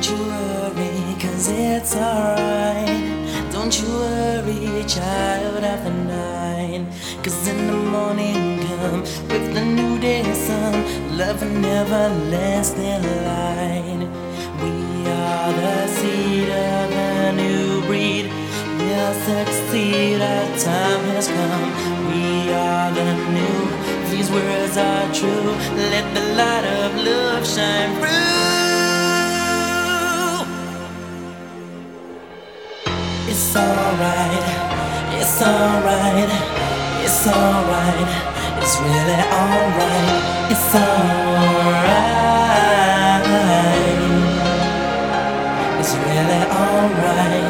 Don't you worry, 'cause it's alright. Don't you worry, child of the night. 'Cause in the morning come with the new day sun, love and everlasting light. We are the seed of a new breed. We'll succeed, our time has come. We are the new, these words are true. Let the light of love shine through. It's alright, it's alright, it's alright, it's really alright, it's alright, it's really alright.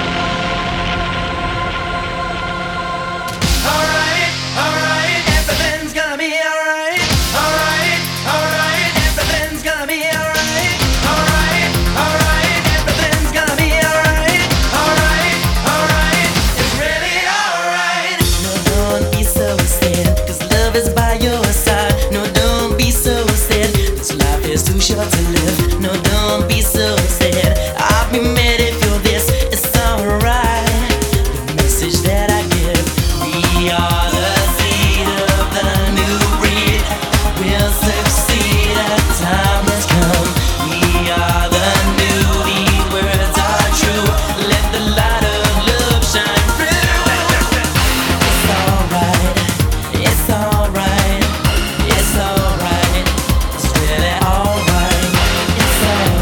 Alright, alright, everything's gonna be alright. Alright, alright, everything's gonna be alright. Alright, alright, everything's gonna be alright. Alright, alright, it's really alright. No, don't be so sad, 'cause love is by your side. No, don't be so sad, 'cause life is too short to live. No, don't be so sad, I'll be mad if you're this. It's alright, the message that I give. We are the seed of the new breed. We'll succeed, our time has come. We are the new, these words are true. Let the light of love shine through. It's alright, it's alright, it's alright, it's really alright, it's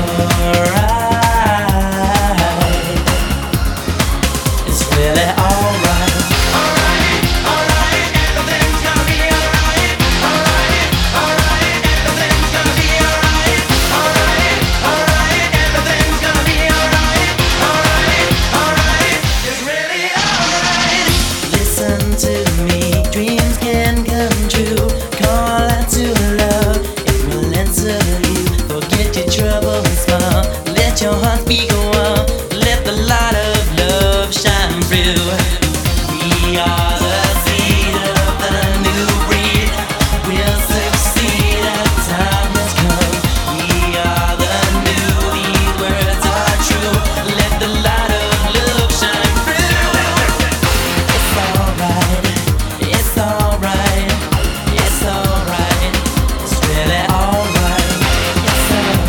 alright, it's really alright. Alright, alright, everything's gonna be alright. Alright, alright, everything's gonna be alright. Alright, alright, everything's gonna be alright. Alright, alright, it's really alright. Listen to me, dreams can come true. Call out to love, it will answer you. Forget your trouble and smile, let your heart beat go on. Let the light of love shine through. We are the seed of the new breed. We'll succeed, our time has come. We are the new, these words are true. Let the light of love shine through. It's alright, it's alright, it's alright, it's really alright, it's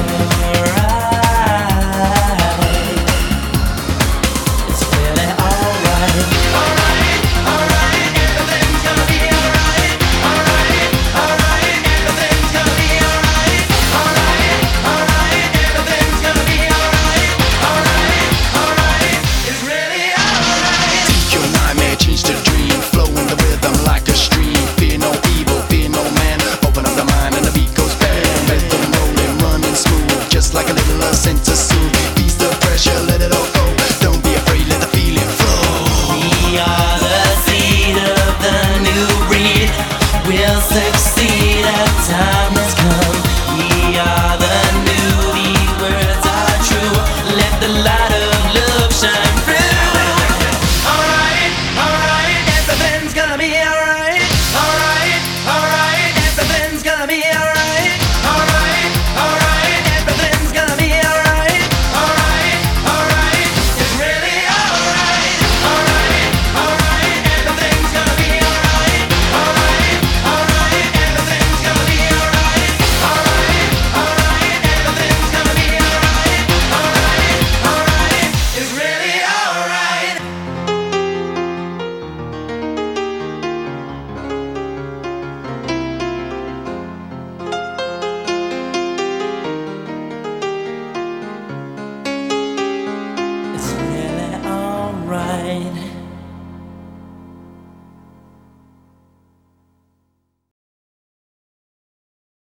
alright, it's really alright. Alright, alright, everything's gonna be alright. Alright, alright, everything's gonna be alright. Alright, alright, everything's gonna be alright. Alright, alright, it's really alright. Your nightmare change to dream, flow in the rhythm like a stream. Fear no evil, fear no man. Open up the mind and the beat goes bang. Rhythm rolling, running smooth, just like a little scent to soothe.